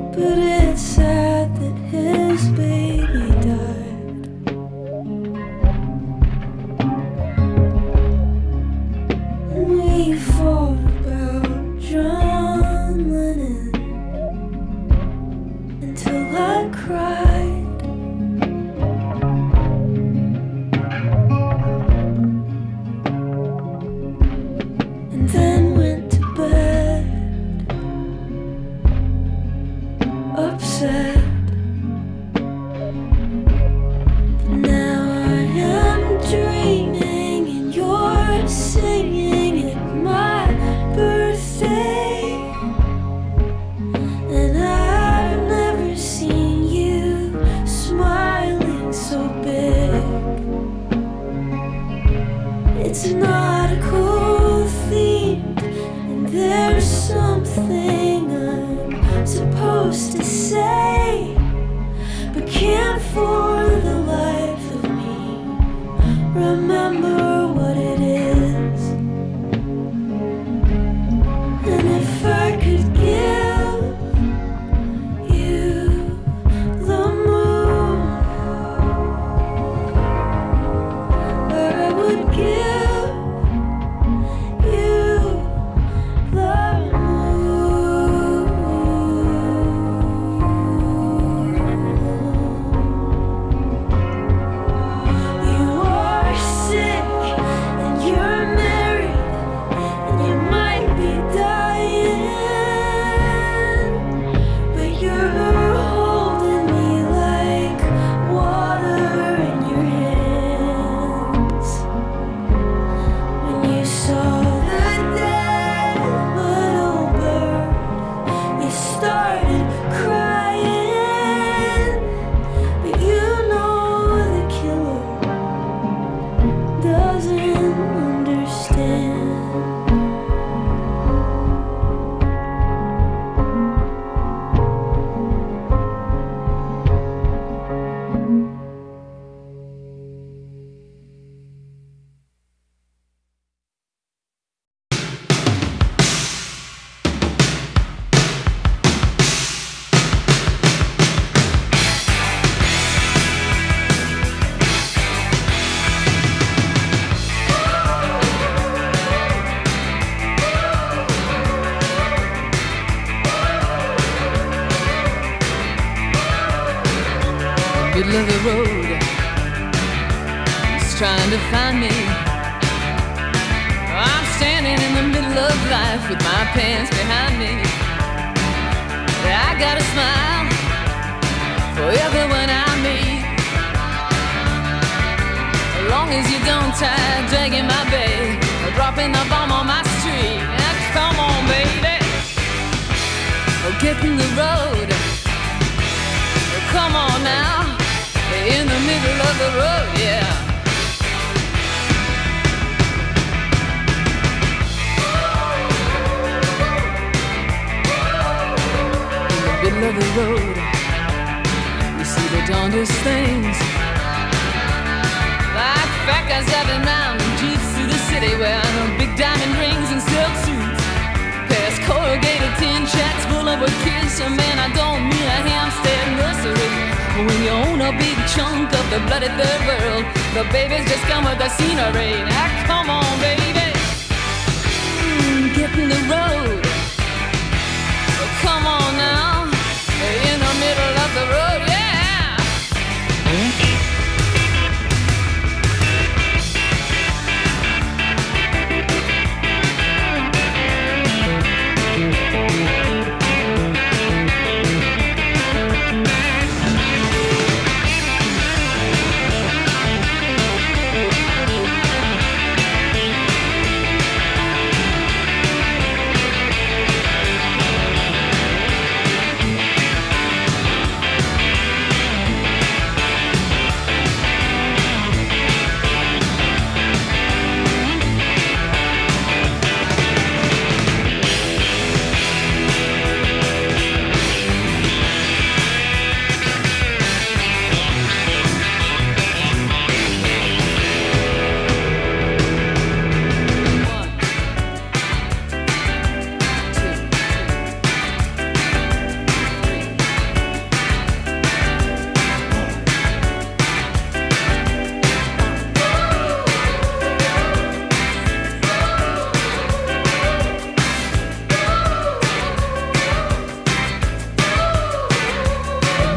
but it's sad that his baby died. We fought about John Lennon until I cried. And then went to bed upset. But now I am dreaming and you're singing at my birthday. And I've never seen you smiling so big. It's not a cool theme, and there's something I'm supposed to say, but can't for the life of me remember what it is. And if I could give you the moon, I would give you the moon. You are sick and you're married and you might be dying, but you're holding me like water in your hands. When you saw that dead little bird, you started crying, but you know the killer doesn't understand. Middle of the road, he's trying to find me. I'm standing in the middle of life with my pants behind me. I got a smile for everyone I meet, as long as you don't try dragging my bag or dropping the bomb on my street. Now, come on, baby, or get in the road. Come on now, in the middle of the road, yeah. In the middle of the road, you see the darndest things, like fat guys driving round in jeeps through the city wearing big diamond rings and silk suits, past corrugated tin shacks full of kids. So man, I don't mean a Hampstead nursery. When you own a big chunk of the bloody third world, the babies just come with the scenery. Now come on, baby, get in the road. Come on now, in the middle of the road, yeah.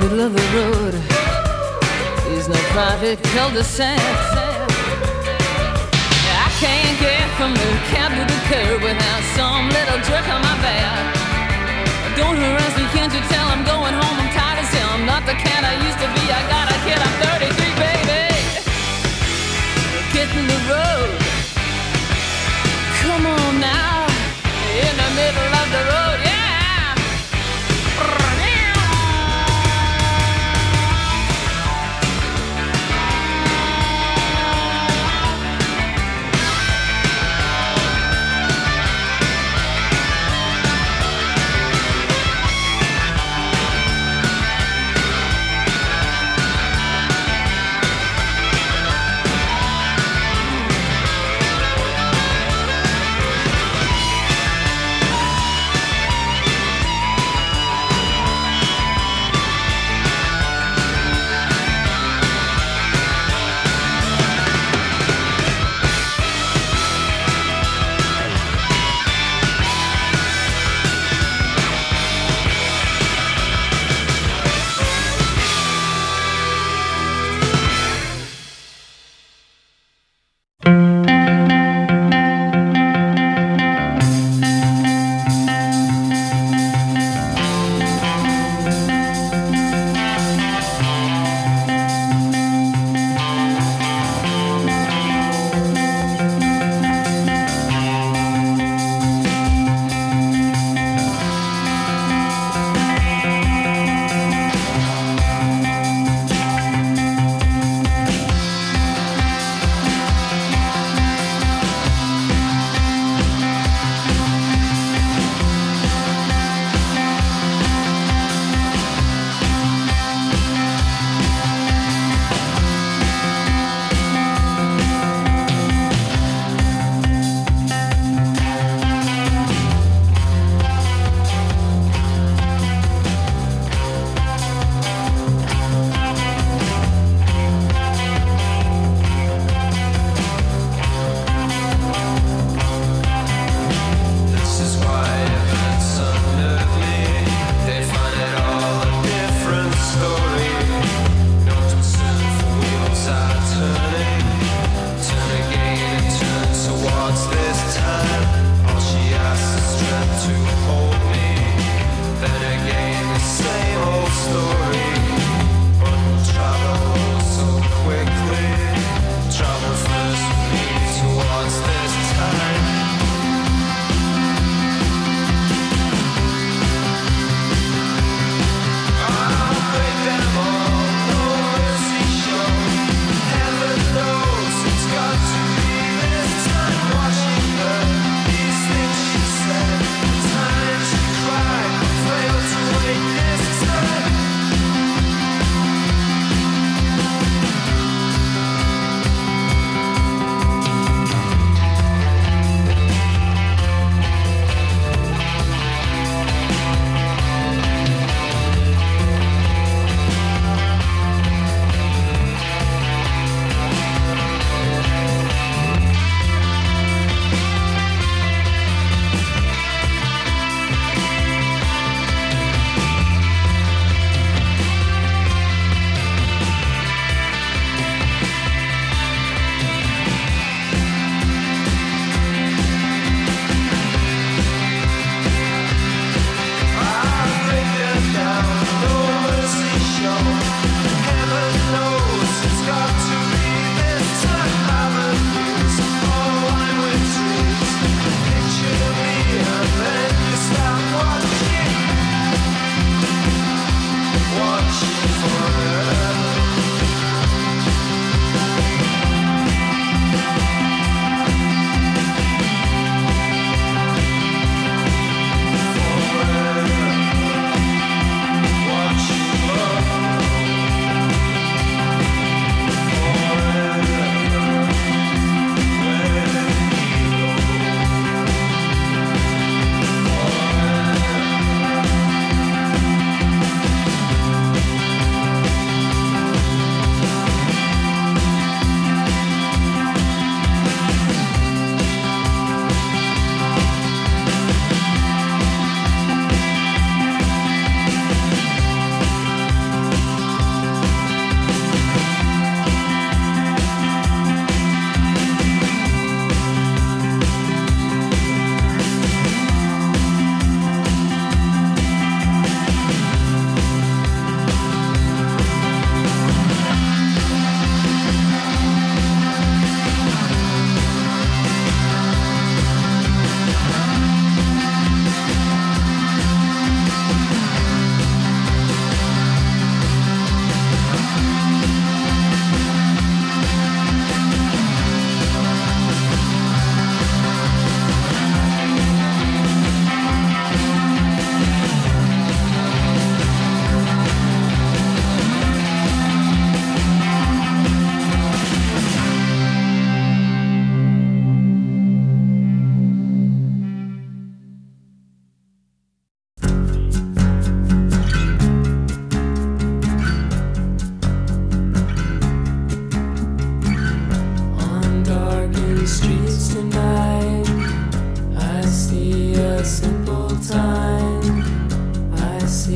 middle of the road is no private cul-de-sac. I can't get from the cab to the curb without some little jerk on my back. Don't harass me, can't you tell I'm going home? I'm tired as hell, I'm not the cat I used to be. I got a kid, I'm 33, baby. Get in the road. Come on now, in the middle of the road, yeah.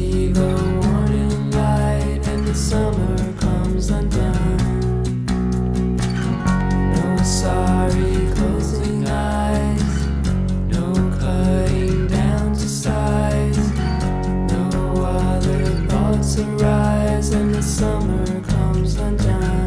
leave a warning light and the summer comes undone. No sorry closing eyes, no cutting down to size, no other thoughts arise and the summer comes undone.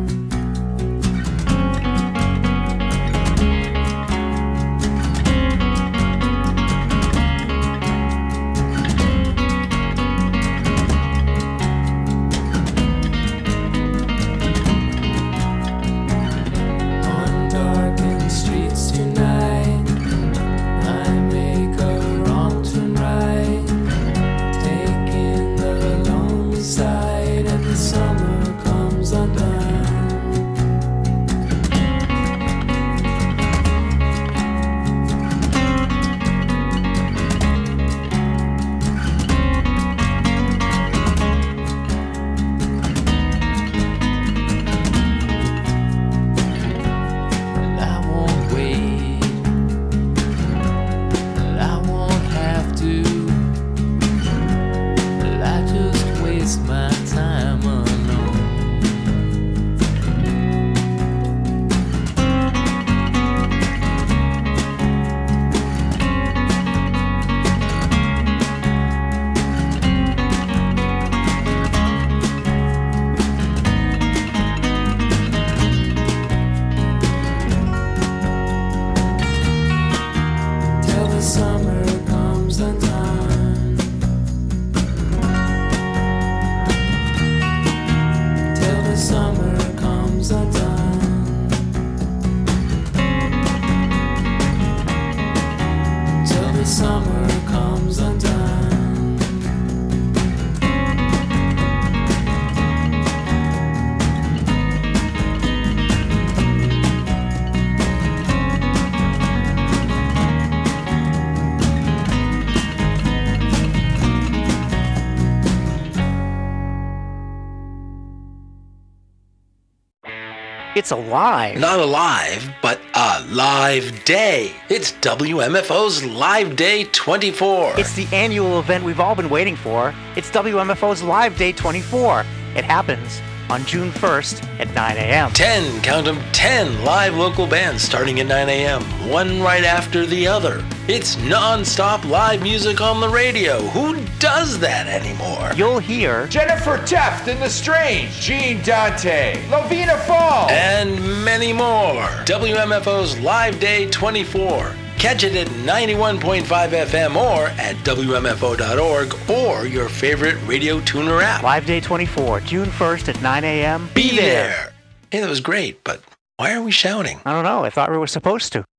It's alive. Not alive, but a live day. It's WMFO's Live Day 24. It's the annual event we've all been waiting for. It's WMFO's Live Day 24. It happens on June 1st at 9 a.m. 10, count them, 10 live local bands starting at 9 a.m., one right after the other. It's non-stop live music on the radio. Who does that anymore? You'll hear Jennifer Teft and The Strange, Gene Dante, Lovina Fall, and many more. WMFO's Live Day 24. Catch it at 91.5 FM or at WMFO.org or your favorite radio tuner app. Live Day 24, June 1st at 9 a.m. Be there. Hey, that was great, but why are we shouting? I don't know. I thought we were supposed to.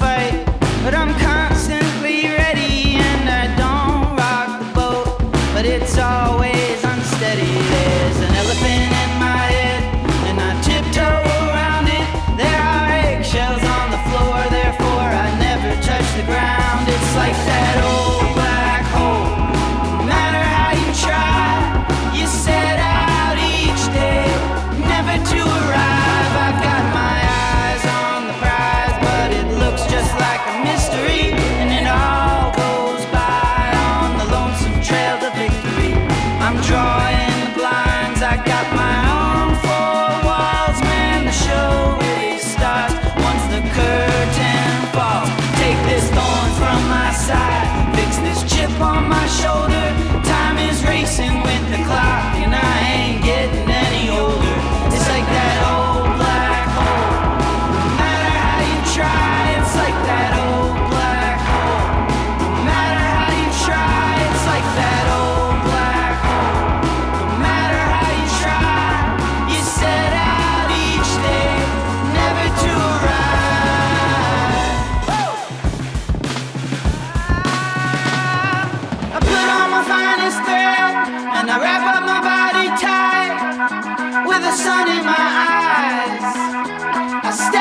But it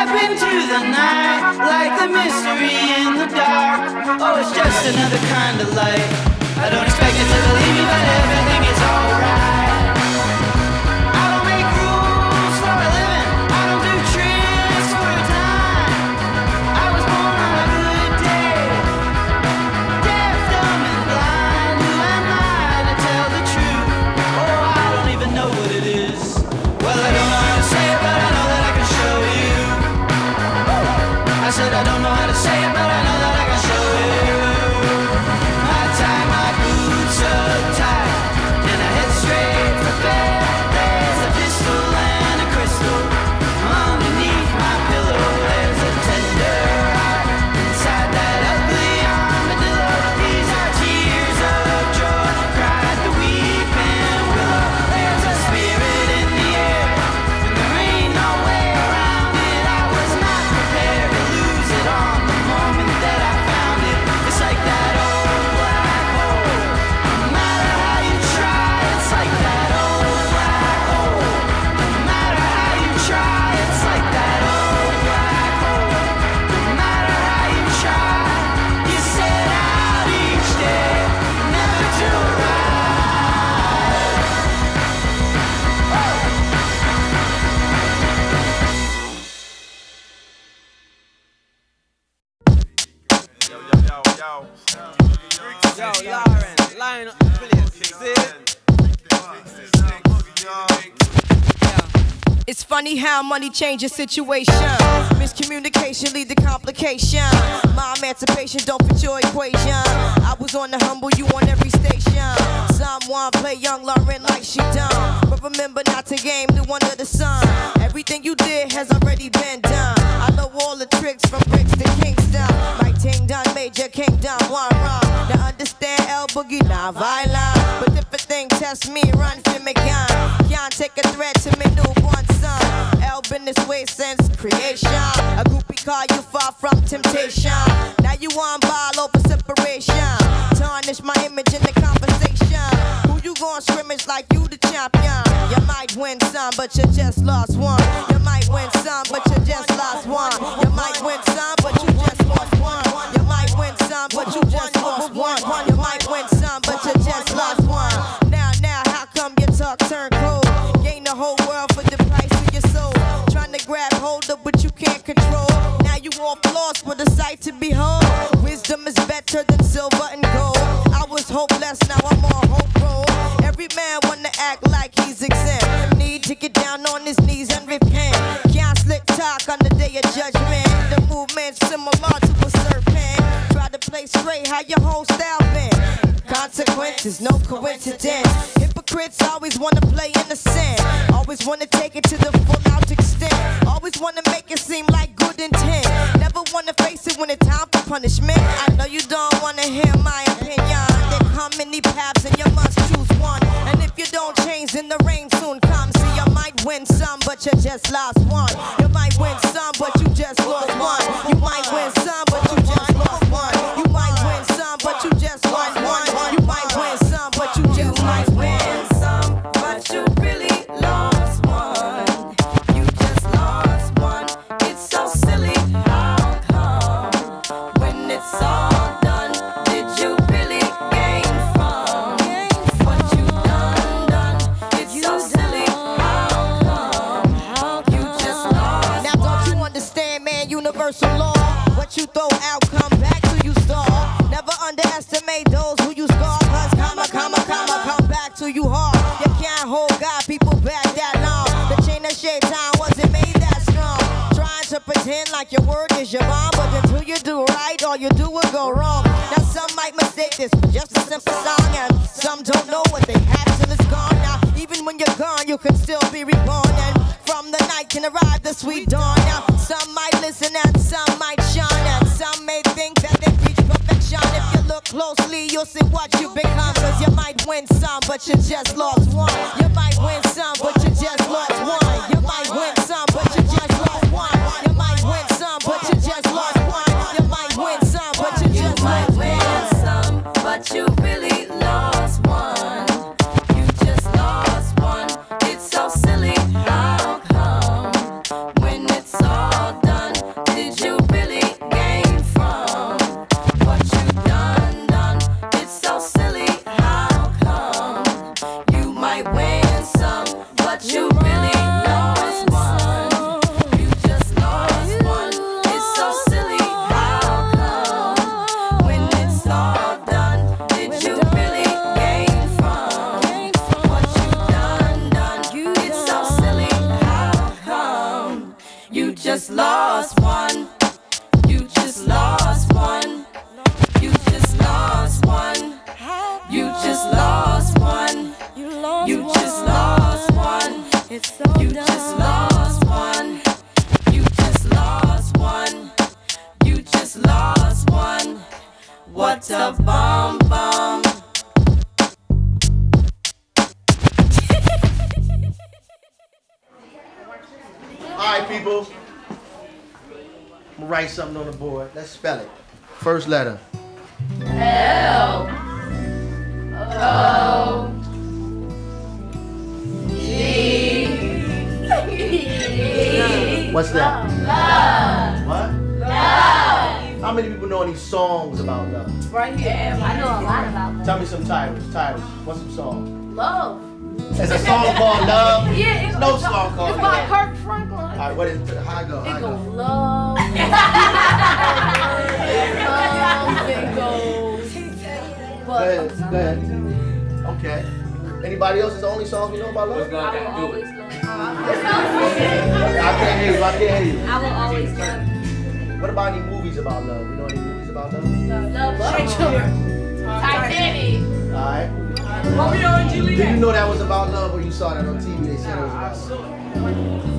up into the night, like the mystery in the dark. Oh, it's just another kind of light. I don't expect you to believe me, but everything is alright. I don't make rules for a living, I don't do tricks for a time. I was born on a good day, deaf, dumb, and blind. Who am I to tell the truth? Oh, I don't even know what it is. Well, I don't know how to say it, but I know that I can show you. I said I don't know how to say it, but I know that I can show you. I tie my boots up tight, and I head straight for bed. There's a pistol and a crystal underneath my pillow. There's a tender heart inside that ugly armadillo. These are tears of joy, cried the weeping willow. There's a spirit in the air, and there ain't no way around it. I was not prepared to lose it on the moment that I found it. It's like that old black hole. No matter how you try, it's like that old black hole. No matter how you try, it's like that old black hole. No matter how you try, you set out each day, never to arrive. Yo, Lauren, line up the place, see? It's funny how money changes situation. Miscommunication lead to complication. My emancipation don't fit your equation. I was on the humble, you on every station. Someone play young Lauren like she done, but remember not to game new under the sun. Everything you did has already been done. I know all the tricks from bricks to Kingston. My ting done, major kingdom, one wrong. Now understand El Boogie, not violent, but if a thing test me, run for me gun. Can't take a threat to me newborn son. El been this way since creation. A groupie call you far from temptation. Now you on ball over separation. Tarnish my image in the conversation. Who you gon' scrimmage like you the champion? You might win some, but you just lost one. You might win some, but you just lost one. You might win some, but you just lost one. You might win some, but you just lost one. You might win some, but you just lost one. Now, how come your talk turn cold? Gain the whole world for the price of your soul. Trying to grab hold of what you can't control. Now you off lost with a sight to behold. Wisdom is better than silver and gold. I was hopeless, now I'm on hope roll. Every man wanna act like he's exempt. Need to get down on his knees and repent. Can't slick talk on the day of judgment. The movement's similar to a serpent. Try to play straight, how your whole style been. Consequences, no coincidence. Hypocrites always wanna play innocent. Always wanna take it to the full out extent. Always wanna make it seem like good intent. Never wanna face it when it's time for punishment. I know you don't wanna hear my opinion. There come many paths and you must choose one. And if you don't change, then the rain soon comes. See, you might win some, but you just lost one. You might win some, but you just lost one. You might win some, but you just lost one. You might win some, but you just lost one. You might win some, but you just might win some, but you really lost one. You just lost one. It's so silly. How come when it's all done, did you really gain from what you done? It's so silly. How come you just lost? Now don't you understand, man? Universal law. What you throw out, come back to you stall. Never underestimate those who you scar. Cause come back to you hard. You can't hold God, people back that long. The chain of shaitan wasn't made that strong. Trying to pretend like your word is your bond, but until you do right, all you do will go wrong. Now some might mistake this for just a simple song, and some don't know what they have till it's gone. Now even when you're gone, you can still be reborn, and from the night can arrive the sweet dawn. Now some might listen and some might shine, and some may think that they reach perfection. If you look closely, you'll see what you become. Cause you might win some, but you just lost one. You might win some, but you just lost one. You might win some, but you just lost one. You might win some, but you just lost one. You might win some, but you just lost one. But you really lost one. You just lost one. It's so silly. How come when it's all done? did you really gain from what you done? It's so silly, how come you might win some, but you really lost one? You just lost one. It's so silly, how come when it's all done, did you really gain from what you done? It's so silly, how come you just lost one? You just lost one. You just lost one. You just lost one. You just lost one. You just lost one. You just lost one. You just lost one. What a bomb bomb. All right, people. I'm gonna write something on the board. Let's spell it. First letter. L O G. What's that? Love. What? Love. How many people know any songs about love? Right here. I know a lot about love. Tell me some titles. What's some songs? Love. There's a song called Love. Yeah, There's no song called it's by Love. Kirk Franklin. All right, what is it? How I go? It goes love. It goes. Go ahead. Okay. Anybody else? Is the only songs we know about love? I will always love. I can't hear you. I will always love. What about any movies about love? You know any movies about love? Love. Titanic. Alright. Romeo and Juliet. Did you know that was about love or you saw that on TV? They said it was about love.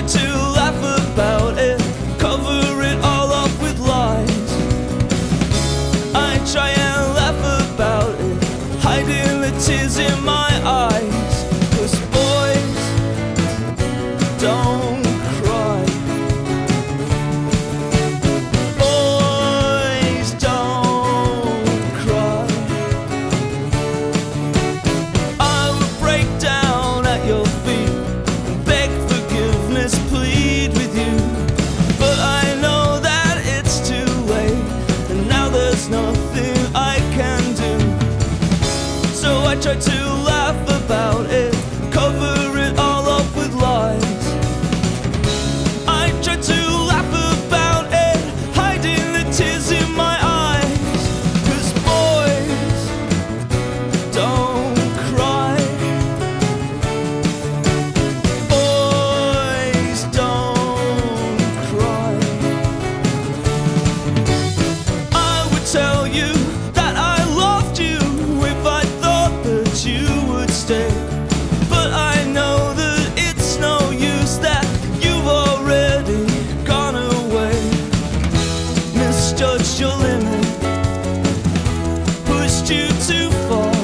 try to laugh about it, cover it all up with lies. I try and laugh about it, hiding the tears in my eyes. 'Cause boys don't cry. Boys don't cry. I would break down at your feet, beg forgiveness, plead with you. But I know that it's too late, and now there's nothing I can do. So I try to laugh about it, cover it all up with lies. I try to laugh about it, hiding the tears in my eyes. 'Cause boys don't cry. Boys don't cry. I would tell you that I loved you if I thought that you would stay. But I know that it's no use, that you've already gone away. Misjudged your limit, pushed you too far,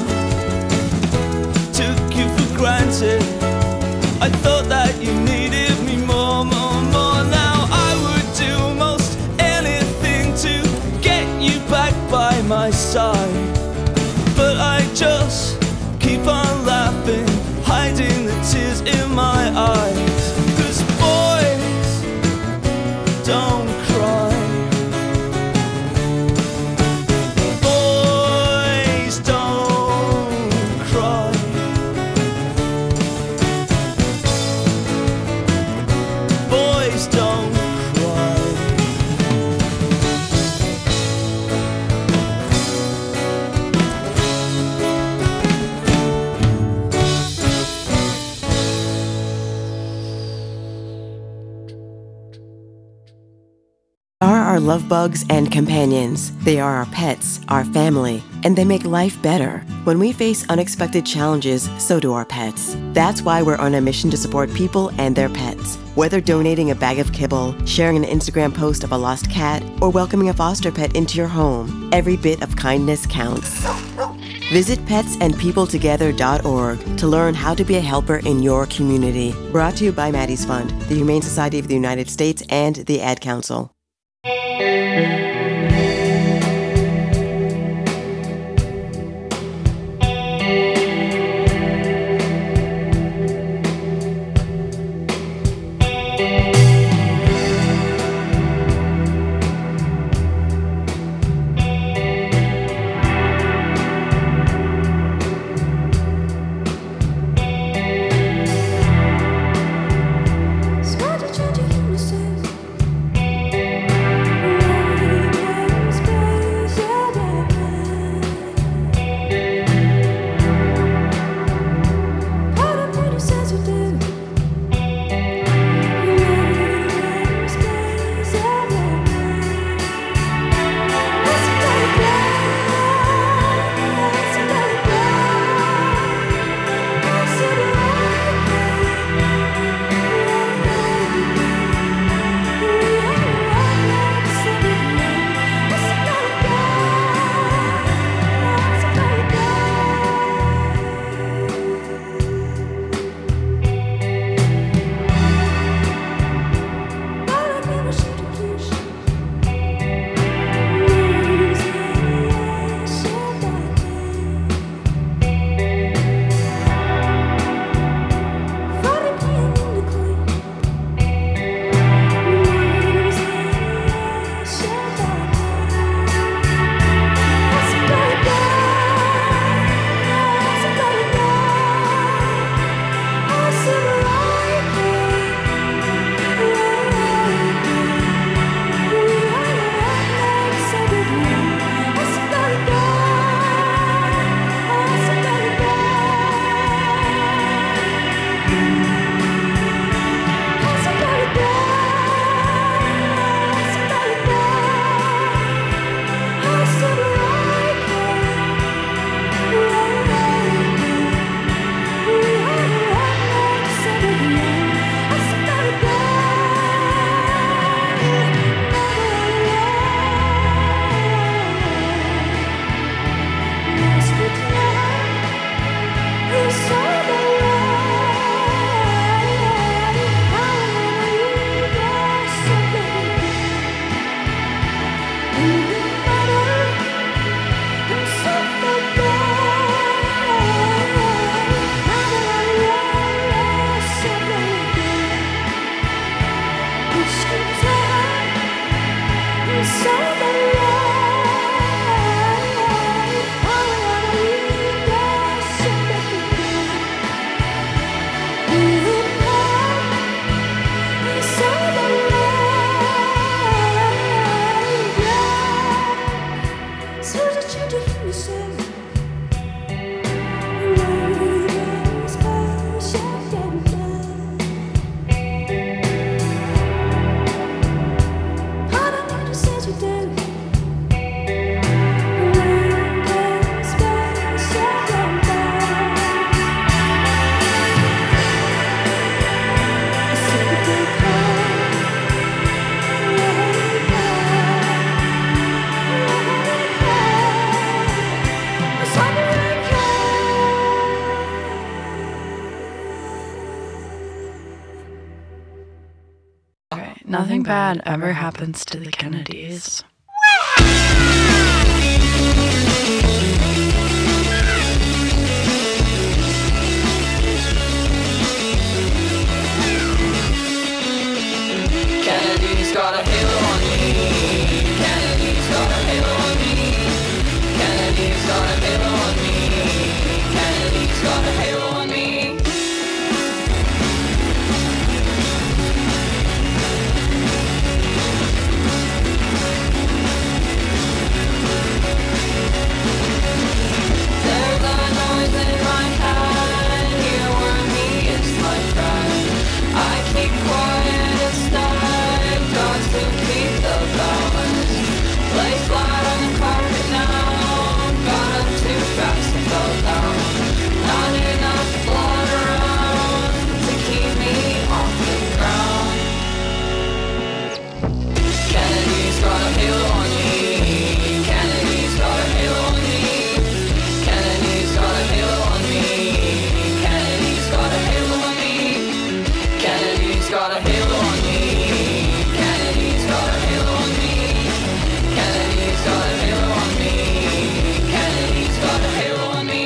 took you for granted. I thought that you needed me more, more, more. Now I would do most anything to get you back by my side. But I just keep on laughing, hiding the tears in my eyes. 'Cause boys don't cry. Boys don't cry. Boys don't cry. Are our love bugs and companions. They are our pets, our family, and they make life better. When we face unexpected challenges, so do our pets. That's why we're on a mission to support people and their pets. Whether donating a bag of kibble, sharing an Instagram post of a lost cat, or welcoming a foster pet into your home, every bit of kindness counts. Visit petsandpeopletogether.org to learn how to be a helper in your community. Brought to you by Maddie's Fund, the Humane Society of the United States, and the Ad Council. Start to change your uses. Okay, nothing bad ever happens to the Kennedys. Kennedy's got a halo on me. Kennedy's got a halo on me. Kennedy's got a halo on me. Kennedy's got a halo on me. There's a noise in my head. Here where me is my friend. I keep quiet instead. Got to keep the balance. Lay flat on the carpet now. Got up too fast and fell down. Not enough blood around to keep me off the ground. Kennedy's got a halo on me. Kennedy's got a halo on me. Kennedy's got a halo on me. Kennedy's got a halo on me. Kennedy's got a halo on me. Kennedy's got a halo on me. Kennedy's got a halo on me. Kennedy's got a halo on me.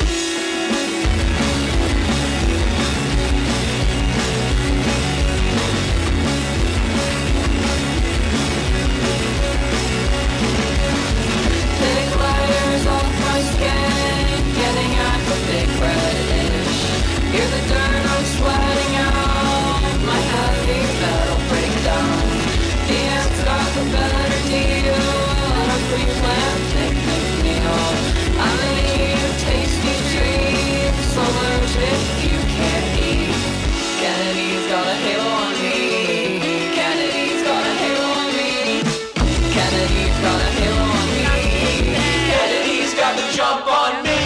Big layers off my skin, getting at the big reddish. Hear the dirt I'm sweating out, my heavy metal breakdown. The ant's got the better deal, and a pre-planned picnic meal. I'm in need of tasty treats, allergic you can't eat. Kennedy's got a halo on me. Kennedy's got a halo on me. Kennedy's got a halo on me. Kennedy's got the jump on me.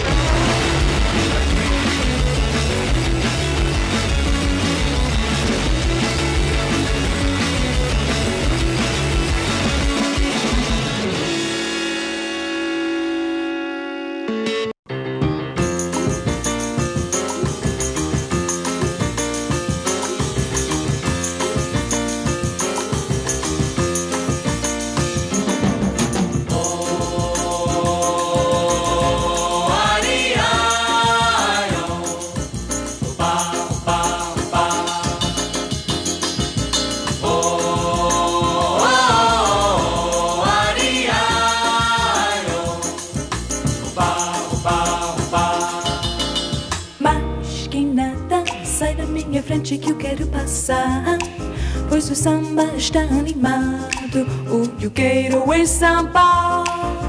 Mas que nada, sai da minha frente que eu quero passar. Pois o samba está animado, o que eu quero é samba.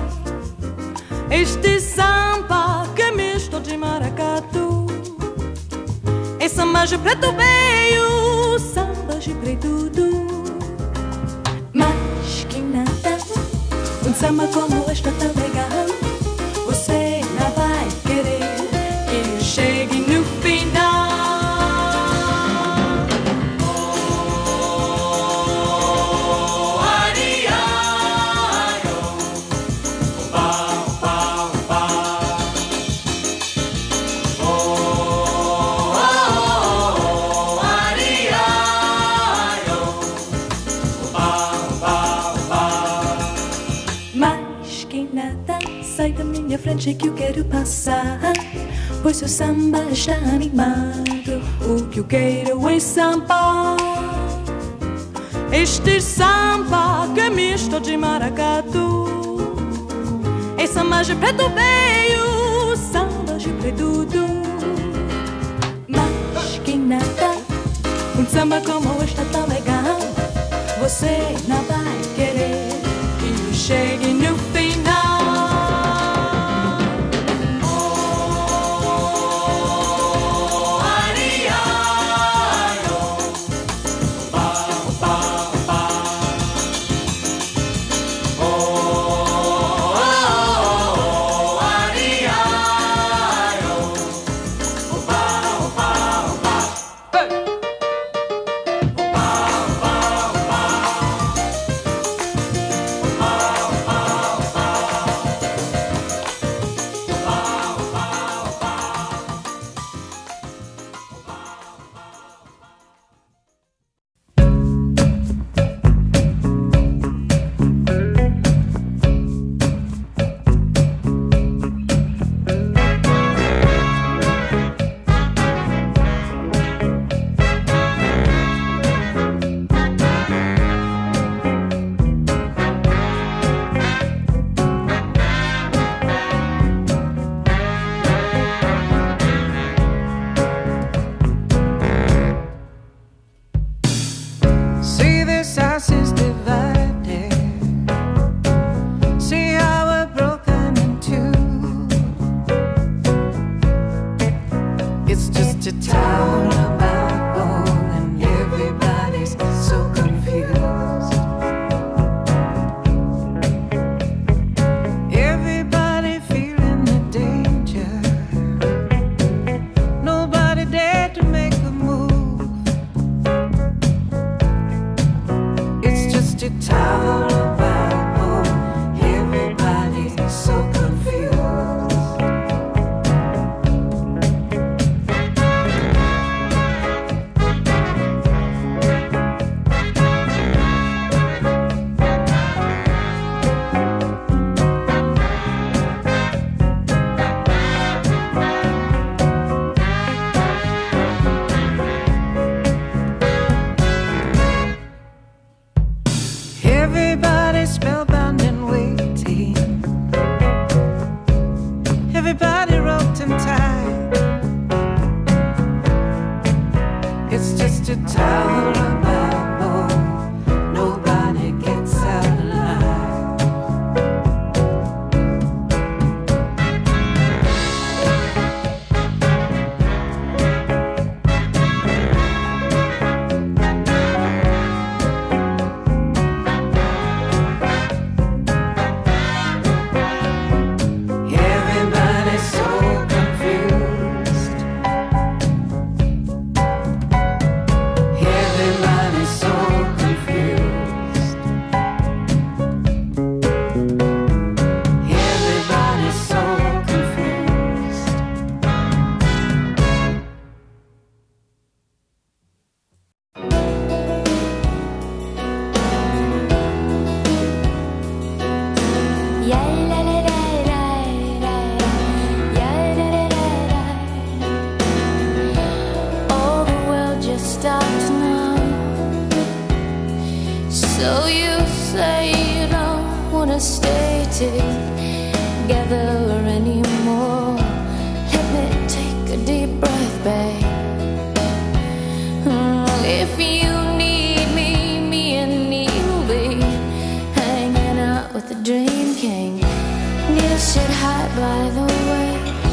Este samba que é misto de maracatu. É samba de preto veio, samba de preto do. Mas que nada, um samba como este tá legal. Você não vai querer que eu chegue no final. Mas que nada, sai da minha frente que eu quero passar. Pois o samba está animado, o que eu quero é samba. Este samba que é misto de maracatu. É samba de preto veio, samba de preto do. Mas que nada, um samba como este tá legal. Você não vai querer que eu chegue no final. this house is divided. See how we're broken in two. It's just a town about bone, and everybody's so confused. Everybody feeling the danger. Nobody dared to make a move. It's just a town about bone. Everybody's so confused. Everybody's spellbound and waiting. Everybody roped and tied. It's just a town about bone. Nobody gets out alive. Everybody's so confused. Everybody's so confused. Everybody's so confused. All the world just stopped now. So you say you don't wanna stay together anymore. Let me take a deep breath, babe. If you need me, me and you'll be hanging out with the Dream King. You said hi, by the way.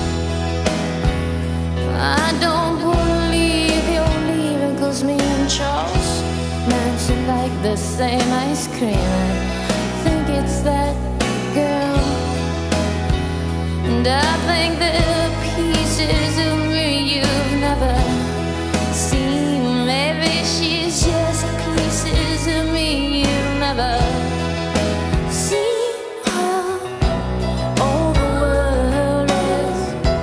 I don't believe you're leaving, 'cause me and Charles mentioned like the same ice cream. I think it's that girl, and I think the pieces of me you've never seen. Maybe she's just pieces of me you've never seen. All the world is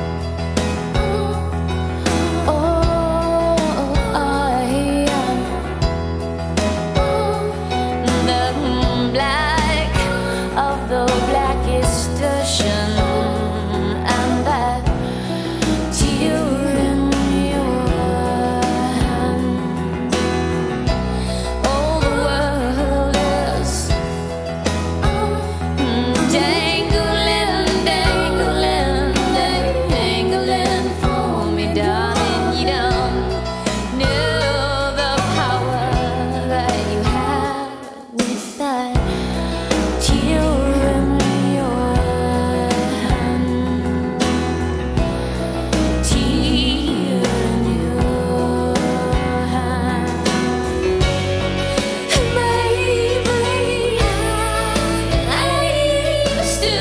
the black of the blackest ocean, and that tear in your hand. All the world is dangling, dangling, dangling for me, darling. You don't know the power that you have with that tear in your hand. Tear in your hand. Maybe I used to.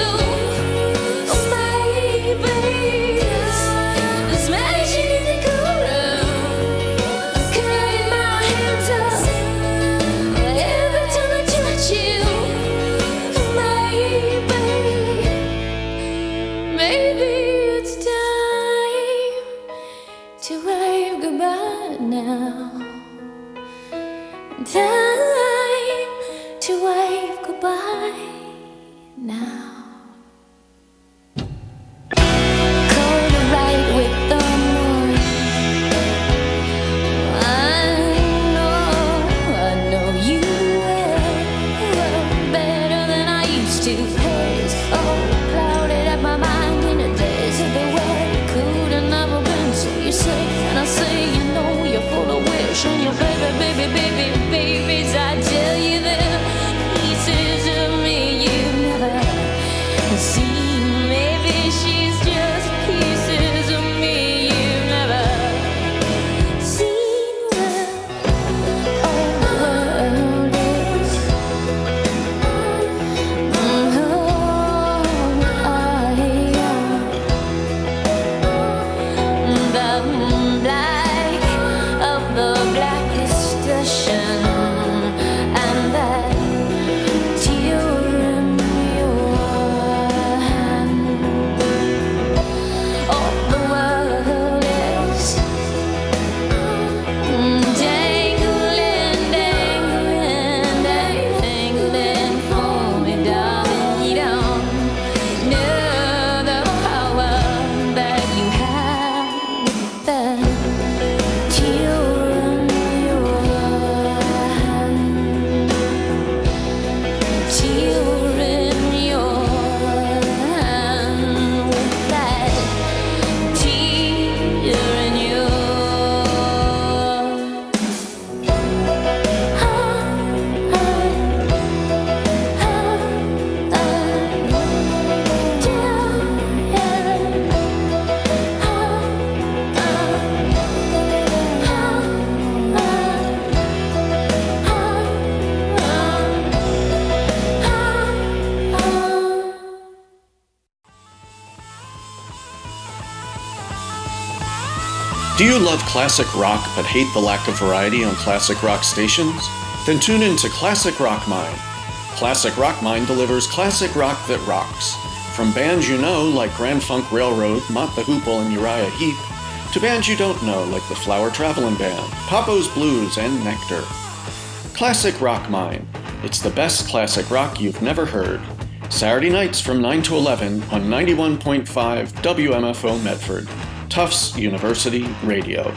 Maybe this magic in the cool room. Crying my hands up every time I touch you. Maybe it's time to wave goodbye now. Time to wave goodbye now. Cold right with the moon. I know you will better than I used to. Haze all clouded up my mind in the days of the way could have never been. So you say, and I say, you know you're full of wish, and your baby, baby, baby, baby's I just Do you love classic rock but hate the lack of variety on classic rock stations? Then tune in to Classic Rock Mine. Classic Rock Mine delivers classic rock that rocks. From bands you know like Grand Funk Railroad, Mott the Hoople, and Uriah Heep, to bands you don't know like the Flower Traveling Band, Papo's Blues, and Nectar. Classic Rock Mine. It's the best classic rock you've never heard. Saturday nights from 9 to 11 on 91.5 WMFO Medford, Tufts University Radio.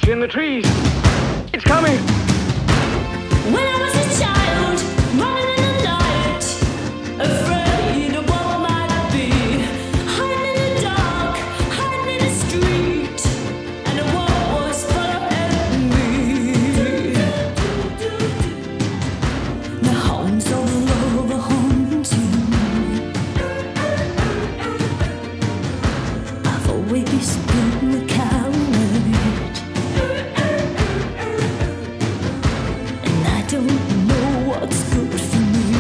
in the trees. It's coming. When I was a child, running in the night, afraid of what might be, hiding in the dark, hiding in the street, and the world was full of enemy. The hounds all over hunting. I've always been the coward. Don't know what's good for me.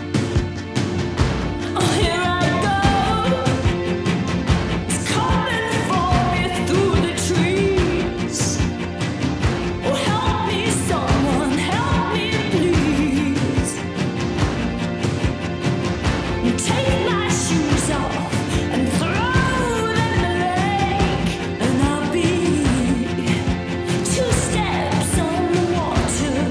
Oh, here I go. It's coming for me through the trees. Oh, help me, someone, help me, please. Take my shoes off and throw them in the lake, and I'll be 2 steps on the water.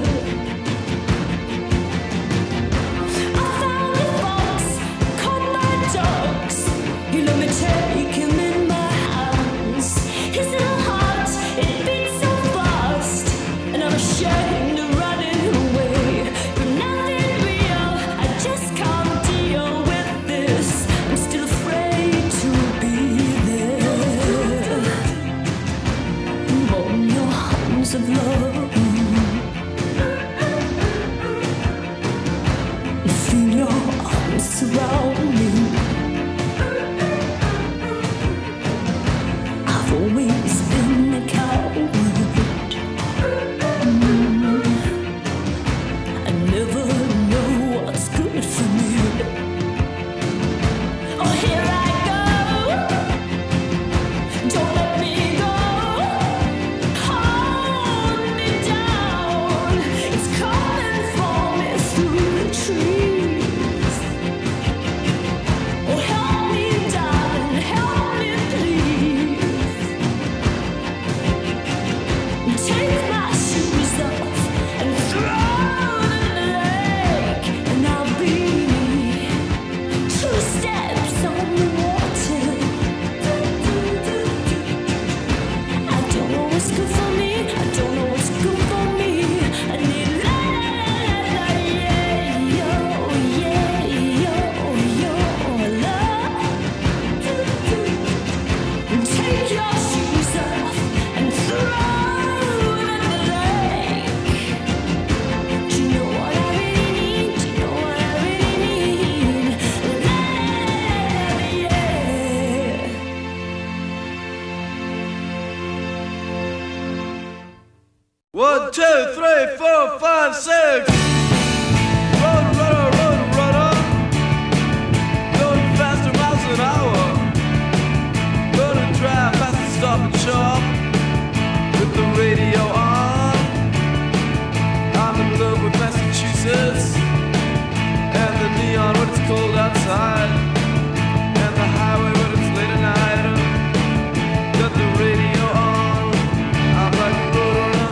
You let me take him in my hands. His little heart, it beats so fast, and I'm ashamed of running away. But nothing real, I just can't deal with this. I'm still afraid to be there. Hold your arms of love. Feel your arms surround me. I've always been a coward. I never know what's good for me. Oh, here I go. Don't let me go. Hold me down. It's coming for me through the trees. Oh, help me, darling, help me, please. Take my shoes off and throw them in the lake, and I'll be 2 steps on the water. I don't know what's good for me. I don't know what's good for me. I need love. Take your shoes off and throw them in the lake. Do you know what I really need? Do you know what I really need? Yeah. 1, 2, 3, 4, 5, 6. Rudder. Going faster miles an hour. Gonna drive fast and stop and shop with the radio on. I'm in love with Massachusetts and the neon when it's cold outside, and the highway when it's late at night. Got the radio on. I'm like a roadrunner.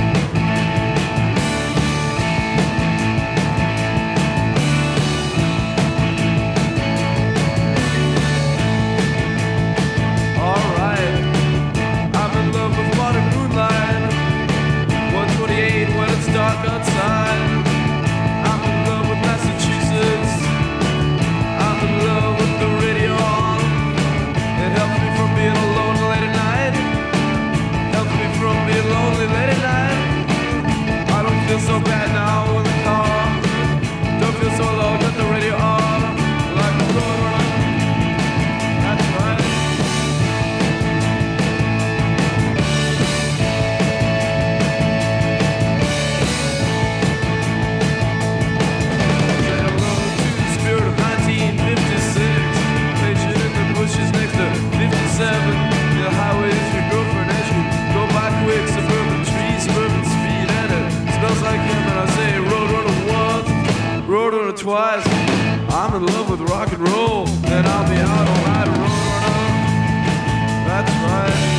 Alright, I'm in love with modern moonlight. 128 when it's dark outside. I'm in love with Massachusetts. I'm in love with the radio on. It helps me from being alone late at night. Helps me from being lonely late at night. I don't feel so bad now in the car. Don't feel so low, got the radio on. Like a roadrunner. That's right. The highway is your girlfriend as you go by quick. Suburban trees, suburban speed, and it smells like him. And I say roadrunner once, roadrunner twice. I'm in love with rock and roll, and I'll be out all night, roadrunner. That's right.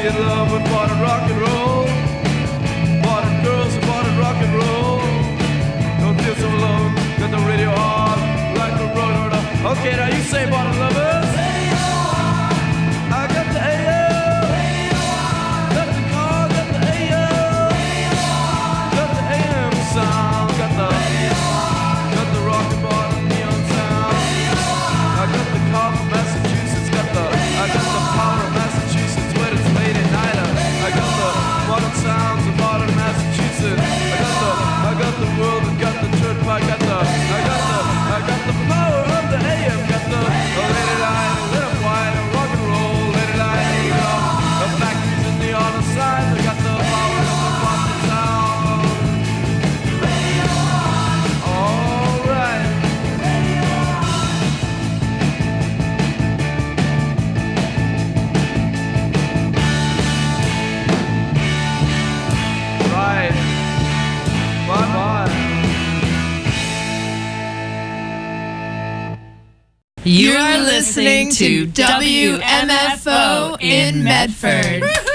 in love with modern rock and roll. Modern girls and modern rock and roll. Don't feel so alone, got the radio on, like the road. Okay, now you say modern lovers. I got the AO. Got the car, got the AO. Got the AM sound, got the rock and modern neon sound. I got the car from Massachusetts, I got the power of Massachusetts when it's late at night. I got the modern sounds of modern Massachusetts. I got the world, I got the church, I got the power of the AM. Got the lady line, lit up white, rock and roll, lady line, the factories in the other side. I got the power of the Boston sound. All right. Right. Bye-bye. You are listening to WMFO in Medford.